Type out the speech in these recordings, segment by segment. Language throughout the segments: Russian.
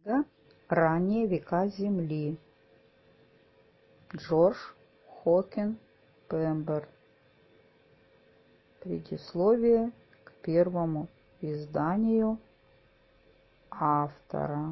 Книга «Ранние века Земли». Джордж Хокин Пембер. Предисловие к первому изданию автора.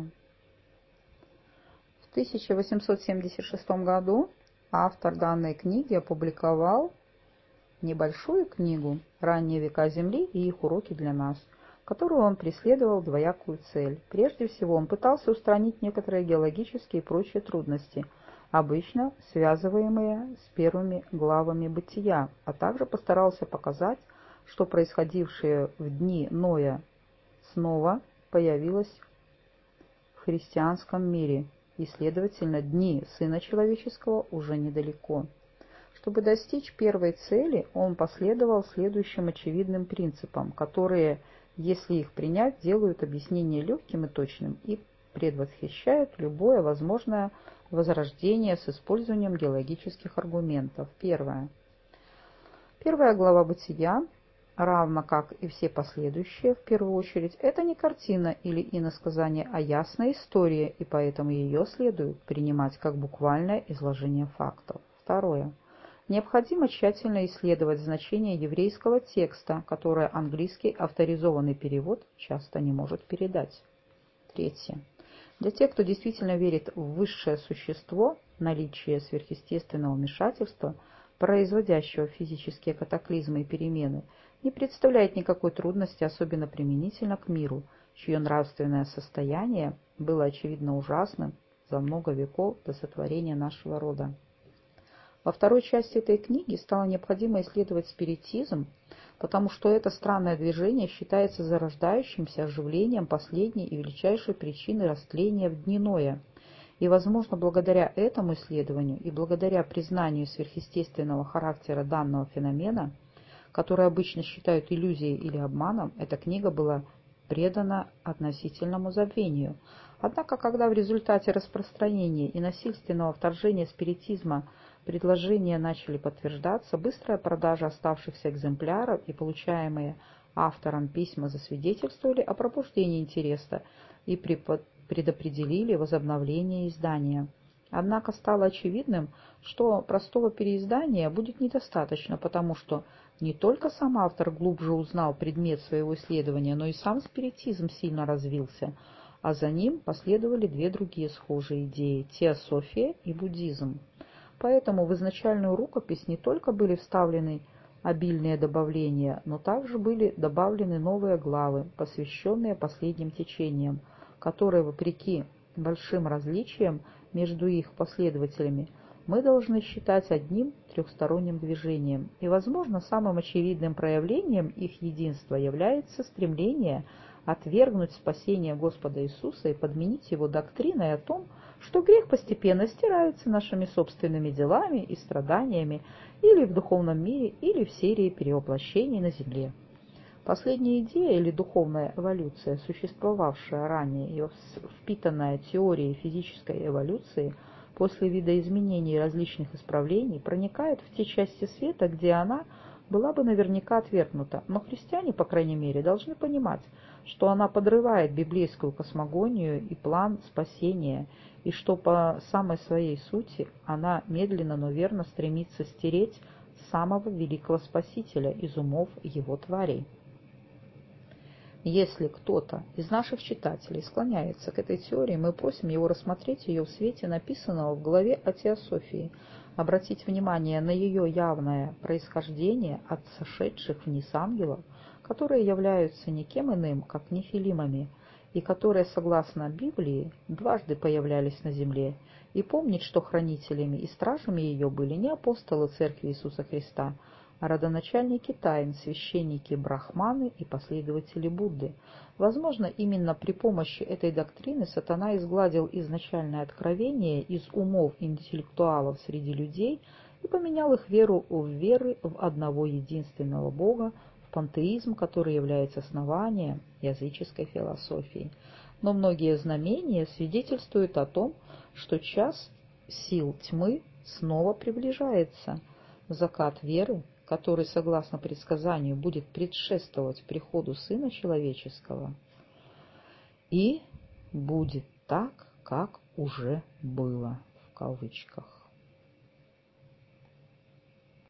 В 1876 году автор данной книги опубликовал небольшую книгу «Ранние века Земли и их уроки для нас», которую он преследовал двоякую цель. Прежде всего, он пытался устранить некоторые геологические и прочие трудности, обычно связываемые с первыми главами Бытия, а также постарался показать, что происходившее в дни Ноя снова появилось в христианском мире, и, следовательно, дни Сына Человеческого уже недалеко. Чтобы достичь первой цели, он последовал следующим очевидным принципам, которые, если их принять, делают объяснение легким и точным и предвосхищают любое возможное возрождение с использованием геологических аргументов. Первая глава Бытия, равно как и все последующие, в первую очередь, это не картина или иносказание, а ясная история, и поэтому ее следует принимать как буквальное изложение фактов. Второе. Необходимо тщательно исследовать значение еврейского текста, которое английский авторизованный перевод часто не может передать. Третье. Для тех, кто действительно верит в высшее существо, наличие сверхъестественного вмешательства, производящего физические катаклизмы и перемены, не представляет никакой трудности, особенно применительно к миру, чье нравственное состояние было очевидно ужасным за много веков до сотворения нашего рода. Во второй части этой книги стало необходимо исследовать спиритизм, потому что это странное движение считается зарождающимся оживлением последней и величайшей причины растления в дни Ноя. И, возможно, благодаря этому исследованию и благодаря признанию сверхъестественного характера данного феномена, который обычно считают иллюзией или обманом, эта книга была предана относительному забвению. Однако, когда в результате распространения и насильственного вторжения спиритизма предложения начали подтверждаться, быстрая продажа оставшихся экземпляров и получаемые автором письма засвидетельствовали о пробуждении интереса и предопределили возобновление издания. Однако стало очевидным, что простого переиздания будет недостаточно, потому что не только сам автор глубже узнал предмет своего исследования, но и сам спиритизм сильно развился, а за ним последовали две другие схожие идеи – теософия и буддизм. Поэтому в изначальную рукопись не только были вставлены обильные добавления, но также были добавлены новые главы, посвященные последним течениям, которые, вопреки большим различиям между их последователями, мы должны считать одним трехсторонним движением. И, возможно, самым очевидным проявлением их единства является стремление отвергнуть спасение Господа Иисуса и подменить его доктриной о том, что грех постепенно стирается нашими собственными делами и страданиями или в духовном мире, или в серии перевоплощений на земле. Последняя идея или духовная эволюция, существовавшая ранее и впитанная теорией физической эволюции после видоизменений и различных исправлений, проникает в те части света, где она была бы наверняка отвергнута, но христиане, по крайней мере, должны понимать, что она подрывает библейскую космогонию и план спасения, и что по самой своей сути она медленно, но верно стремится стереть самого великого Спасителя из умов его тварей. Если кто-то из наших читателей склоняется к этой теории, мы просим его рассмотреть ее в свете написанного в главе о теософии, обратить внимание на ее явное происхождение от сошедших вниз ангелов, которые являются никем иным, как нефилимами, и которые, согласно Библии, дважды появлялись на земле, и помнить, что хранителями и стражами ее были не апостолы Церкви Иисуса Христа, а родоначальники тайн, священники Брахманы и последователи Будды. Возможно, именно при помощи этой доктрины сатана изгладил изначальное откровение из умов интеллектуалов среди людей и поменял их веру в веры в одного единственного Бога, в пантеизм, который является основанием языческой философии. Но многие знамения свидетельствуют о том, что час сил тьмы снова приближается. Закат веры, который, согласно предсказанию, будет предшествовать приходу Сына Человеческого, и будет так, как уже было, в кавычках.